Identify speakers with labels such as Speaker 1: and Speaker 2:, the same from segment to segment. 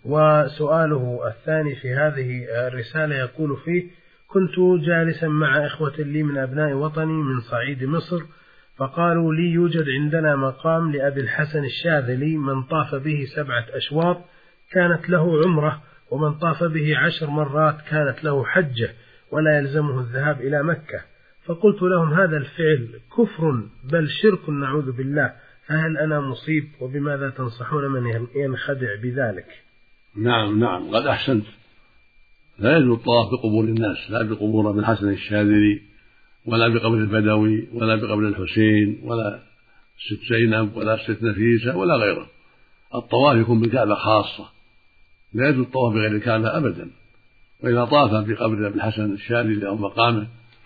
Speaker 1: وسؤاله الثاني في هذه الرسالة يقول فيه: كنت جالسا مع إخوة لي من أبناء وطني من صعيد مصر، فقالوا لي يوجد عندنا مقام لأبي الحسن الشاذلي من طاف به 7 أشواط كانت له عمرة، ومن طاف به 10 مرات كانت له حجة، ولا يلزمه الذهاب إلى مكة. فقلت لهم: هذا الفعل كفر بل شرك نعوذ بالله، فهل أنا مصيب؟ وبماذا تنصحون من ينخدع بذلك؟
Speaker 2: نعم قد أحسنت. لا يجوز الطواف بقبور الناس، لا بقبور ابن الحسن الشاذلي، ولا بقبر البدوي، ولا بقبر الحسين، ولا الست زينب، ولا الست نفيسة، ولا غيره. الطواف يكون بالكعبة خاصة، لا يجوز الطواف بغير الكعبة أبدا. وإذا طاف بقبر ابن الحسن الشاذلي أو مقامه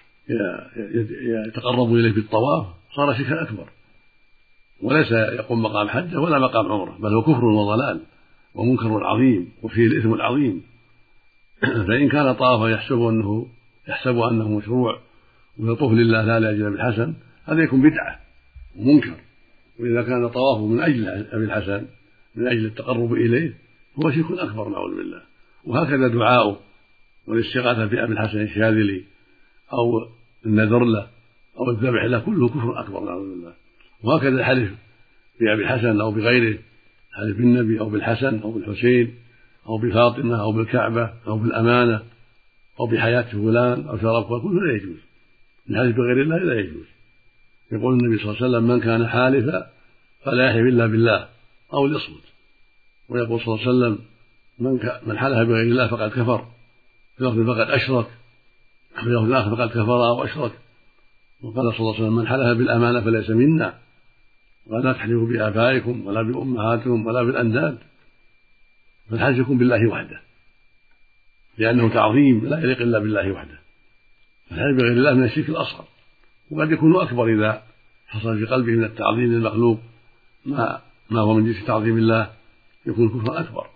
Speaker 2: يتقرب إليه بالطواف صار شركا أكبر، وليس يقوم مقام حجة ولا مقام عمرة، بل هو كفر وضلال ومنكر عظيم وفيه الإثم العظيم. فإن كان طاف يحسب أنه مشروع ويطوف لله لا لأجل أبي الحسن، هذا يكون بدعة ومنكر. وإذا كان طوافه من أجل أبي الحسن من أجل التقرب إليه هو شرك أكبر نعوذ بالله. وهكذا دعاؤه والاستغاثة بأبي الحسن الشاذلي أو النذر له أو الذبح له كله كفر أكبر نعوذ بالله. وهكذا الحلف بأبي الحسن أو بغيره، حلف بالنبي أو بالحسن أو بالحسين أو بفاطمة أو بالكعبة أو بالأمانة أو بحياة فلان أو شرفه، كله لا يجوز. الحلف بغير الله لا يجوز. يقول النبي صلى الله عليه وسلم: من كان حالفا فلا يحلف إلا بالله أو ليصمت. ويقول صلى الله عليه وسلم: من حلف بغير الله فقد كفر، في لفظ فقد أشرك، في لفظ آخر فقد كفر أو أشرك. وقال صلى الله عليه وسلم: من حلف بالأمانة فليس منا. ولا تحلفوا بآبائكم ولا بأمهاتكم ولا بالأنداد. فالحلف يكون بالله وحده، لأنه تعظيم لا يليق إلا بالله وحده. الحلف بغير الله من الشرك الأصغر، وقد يكون أكبر إذا حصل في قلبه من التعظيم للمخلوق ما هو من جنس تعظيم الله، يكون كفرا أكبر.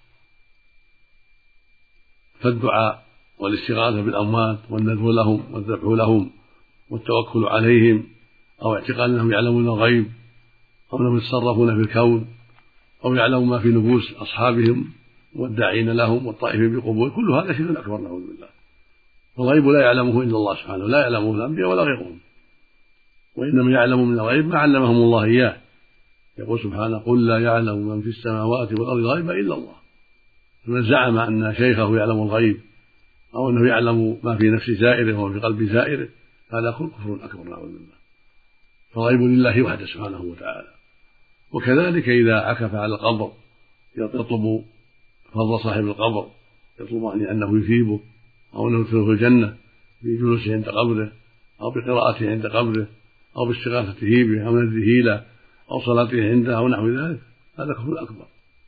Speaker 2: فالدعاء والاستغاثة بالأموات والنذر لهم والذبح لهم والتوكل عليهم، أو اعتقاد أنهم يعلمون الغيب أو أنهم يتصرفون في الكون أو يعلمون ما في نفوس أصحابهم والداعين لهم والطائفين بقبول، كل هذا شرك أكبر نعوذ بالله. والغيب لا يعلمه إلا الله سبحانه، لا يعلمه الأنبياء ولا غيرهم، وإنما يعلم من الغيب ما علمهم الله إياه. يقول سبحانه: قل لا يعلم من في السماوات والأرض الغيب إلا الله. فمن زعم أن شيخه يعلم الغيب أو أنه يعلم ما في نفس زائره وما في قلب زائره هذا كفر أكبر نعوذ بالله. فالغيب لله وحده سبحانه وتعالى. وكذلك إذا عكف على القبر يطلب فضل صاحب القبر، يطلب أنه يثيبه أو أنه يدخله في الجنة بجلوسه عند قبره أو بقراءته عند قبره أو باستغاثته به أو نذره له أو صلاته عنده أو نحو ذلك، هذا كفر أكبر.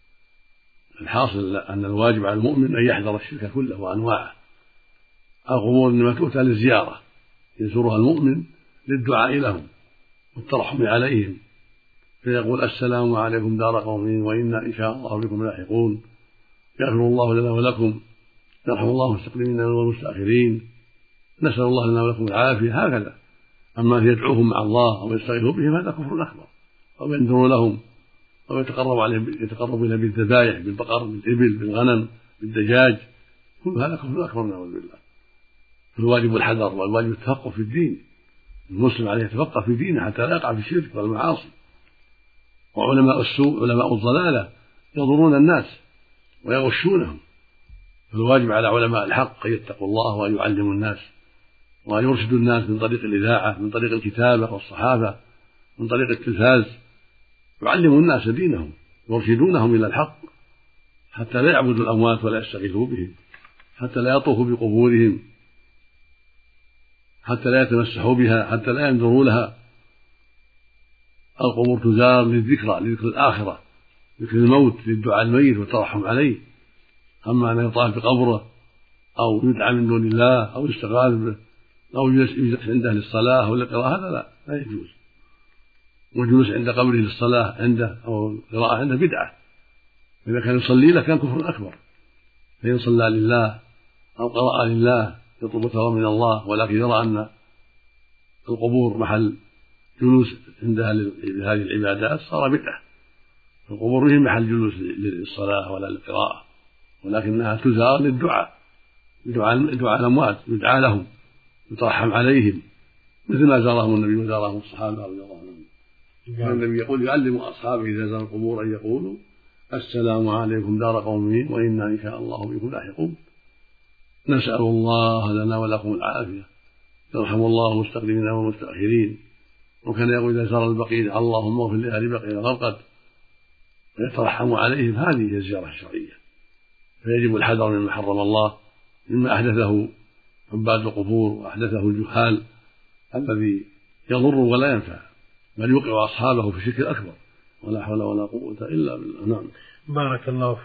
Speaker 2: الحاصل أن الواجب على المؤمن أن يحذر الشرك كله وأنواعه. القبور إنما تؤتى للزيارة، يزورها المؤمن للدعاء لهم والترحم عليهم، فيقول: السلام عليكم دار قوم وإنا إن شاء الله بكم لاحقون، يغفر الله لنا ولكم، يرحم الله المستقدمين والمستأخرين، نسأل الله لنا ولكم العافية. هكذا. أما أن يدعوهم مع الله أو يستغيثوا بهم هذا كفر أكبر، أو ينذر لهم أو يتقرب إلى بالذبائح بالبقر بالإبل بالغنم بالدجاج، كل هذا كفر أكبر نعوذ بالله. فالواجب الحذر والواجب التفقه في الدين. المسلم عليه يتفقه في دينه حتى لا يقع في الشرك والمعاصي. وعلماء السوء علماء الضلالة يضرون الناس ويغشونهم، فالواجب على علماء الحق أن يتقوا الله وأن يعلموا الناس وأن يرشدوا الناس من طريق الإذاعة، من طريق الكتابة والصحافة، من طريق التلفاز، يعلموا الناس دينهم يرشدونهم إلى الحق حتى لا يعبدوا الأموات ولا يستغيثوا بهم، حتى لا يطوفوا بقبورهم، حتى لا يتمسحوا بها، حتى لا ينذروا لها. القبور تزار للذكرى، لذكر الآخرة، ذكر الموت، للدعاء الميت والترحم عليه. أما أن يطاف بقبره أو يدعى من دون الله أو يستغاث به أو يجلس عنده للصلاة أو للقراءة هذا لا يجوز. والجلوس عند قبره للصلاة عنده أو القراءة عنده بدعة. إذا كان يصلي له كان كفر أكبر، فإن صلى لله أو قرأ لله يطلب ثواب من الله ولكن يرى أن القبور محل جلوس عندها لهذه العبادات صار بدعة. القبور هي محل جلوس للصلاة ولا للقراءة ولكنها تزار للدعاء، دعاء الأموات، يدعى لهم، يترحم عليهم، مثل ما زارهم النبي وزارهم الصحابة رضي الله عنهم. النبي يقول يعلم أصحابه إذا زاروا القبور أن يقولوا السلام عليكم دار قوم مؤمنين وإنا إن شاء الله بكم لاحقون، نسأل الله لنا ولكم العافية، يرحم الله المستقدمين والمستأخرين. وكان يقول إذا زار البقيع اللهم اغفر لأهل بقيع غرقد ويترحم عليهم. هذه هي الزيارة الشرعية، فيجب الحذر مما حرم الله، مما أحدثه عباد القبور وأحدثه الجهال الذي يضر ولا ينفع، بل يوقع أصحابه في الشرك الأكبر، ولا حول ولا قوة إلا بالله. نعم.
Speaker 1: بارك الله